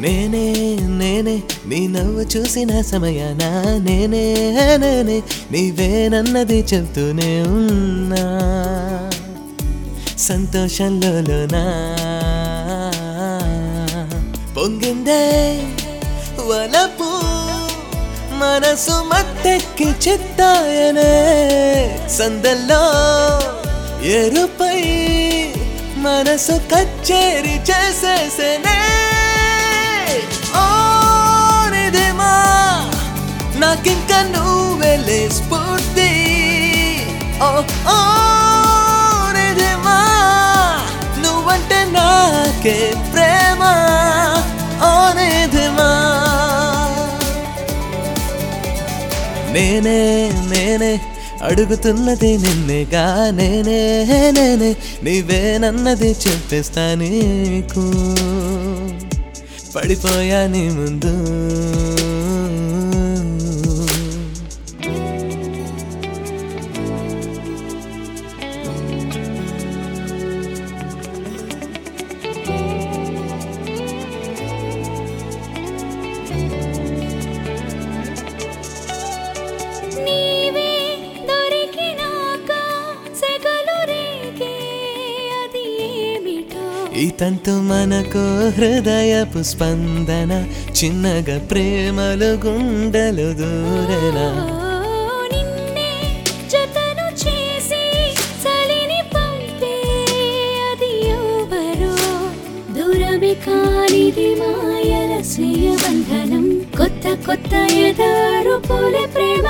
నేనే నేనే నీ నవ్వు చూసిన సమయాన నేనే నేనే నీవేనన్నది చెప్తూనే ఉన్నా సంతోషంలోనా పొంగిందే వలపు మనసు మత్తెక్కి చిత్తాయనే సందల్లో ఎరుపై మనసు కచ్చేరి చేసేసేనే ఓ నిధిమా నాకింక నువ్వెలే స్ఫూర్తి ఓ ఓ నిధిమా నువ్వంటే నాకే ప్రేమ ఓ నిధిమా నేనే నేనే అడుగుతున్నది నిన్నేగా నేనే నేనే నీవేనన్నది చెప్పేస్తా నీకు పడిపోయా నీ ముందు ఈ తంతు మనకు హృదయపు స్పందన చిన్నగా ప్రేమలు గుండెలు దూరేనా జతను చేసి చలిని పంపే అది ఎవరో దూరమే కానిది మాయల స్వీయ బంధనం కొత్త కొత్త ఎదారు పోలే ప్రేమ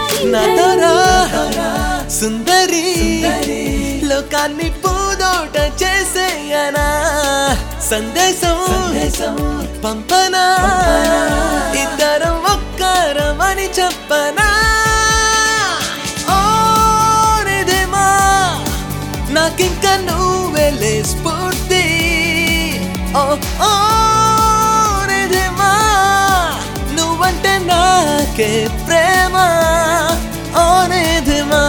సుందరి లోకాన్ని పూదోట చేసేయనా సందేశం పంపనా ఇద్దరం ఒక్కరమని చెప్పనా ఓ నిధిమా నాకింక నువ్వెలే స్ఫూర్తి ఓ ఓ నిధిమా నువ్వంటే నాకే ప్రేమ ఓ నిధిమా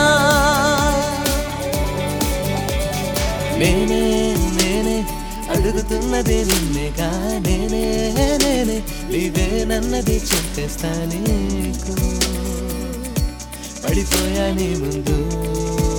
నేనే నేనే అడుగుతున్నది నిన్నేగా నేనే నేనే నీవేనన్నది చెప్పేస్తా నీకు పడిపోయా నీ ముందు